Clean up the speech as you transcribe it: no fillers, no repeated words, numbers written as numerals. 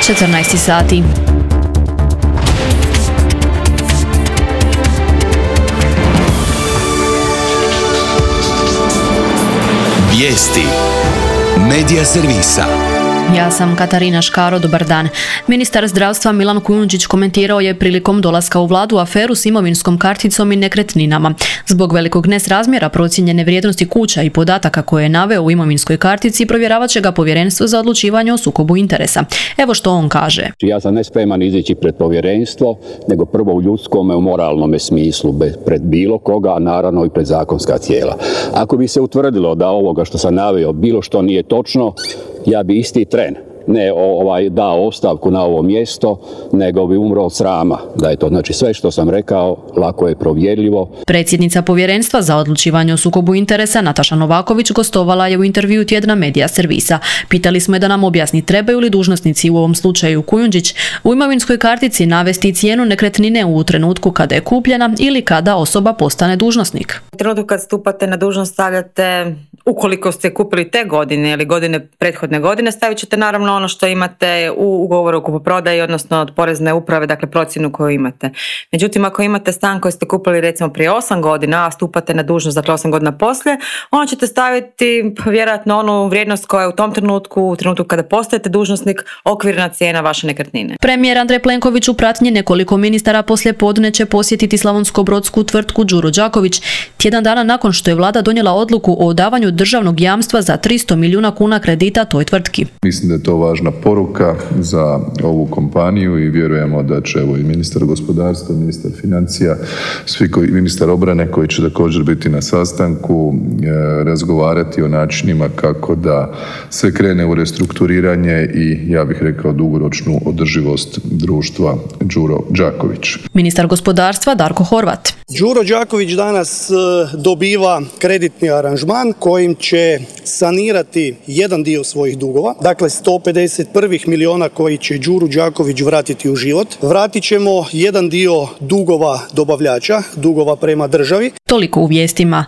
14 sati. Vijesti Medija servisa. Ja sam Katarina Škaro, dobar dan. Ministar zdravstva Milan Kujundžić komentirao je prilikom dolaska u vladu aferu s imovinskom karticom i nekretninama. Zbog velikog nesrazmjera procijenjene vrijednosti kuća i podataka koje je naveo u imovinskoj kartici, provjeravat će ga Povjerenstvo za odlučivanje o sukobu interesa. Evo što on kaže. Ja sam nespreman izići pred povjerenstvo, nego prvo u ljudskom, u moralnom smislu, pred bilo koga, a naravno i pred zakonska tijela. Ako bi se utvrdilo da ovoga što sam naveo bilo što nije točno, ja bi isti tren ne dao ostavku na ovo mjesto, nego bi umro od srama. Da je to, znači, sve što sam rekao lako je provjerljivo. Predsjednica Povjerenstva za odlučivanje o sukobu interesa Nataša Novaković gostovala je u intervjuu tjedna Medija servisa. Pitali smo je da nam objasni trebaju li dužnosnici, u ovom slučaju Kujundžić, u imovinskoj kartici navesti cijenu nekretnine u trenutku kada je kupljena ili kada osoba postane dužnosnik. U trenutku kad stupate na dužnost stavljate, ukoliko ste kupili te godine ili godine prethodne godine, stavit ćete naravno ono što imate u ugovoru o kupoprodaji, odnosno od porezne uprave, dakle procjenu koju imate. Međutim, ako imate stan koji ste kupili recimo prije 8 godina, a stupate na dužnost, dakle 8 godina poslije, onda ćete staviti vjerojatno onu vrijednost koja je u tom trenutku, u trenutku kada postajete dužnosnik, okvirna cijena vaše nekretnine. Premijer Andrej Plenković u pratnji nekoliko ministara poslijepodne će posjetiti slavonsko-brodsku tvrtku Đuro Đaković, tjedan dana nakon što je vlada donijela odluku o davanju državnog jamstva za 300 milijuna kuna kredita toj tvrtki. Mislim da je to važna poruka za ovu kompaniju i vjerujemo da će i ministar gospodarstva, ministar financija, ministar obrane koji će također biti na sastanku, razgovarati o načinima kako da se krene u restrukturiranje i, ja bih rekao, dugoročnu održivost društva Đuro Đaković. Ministar gospodarstva Darko Horvat. Đuro Đaković danas dobiva kreditni aranžman kojim će sanirati jedan dio svojih dugova, dakle 151 milijuna koji će Đuro Đaković vratiti u život. Vratit ćemo jedan dio dugova dobavljača, dugova prema državi. Toliko u vijestima.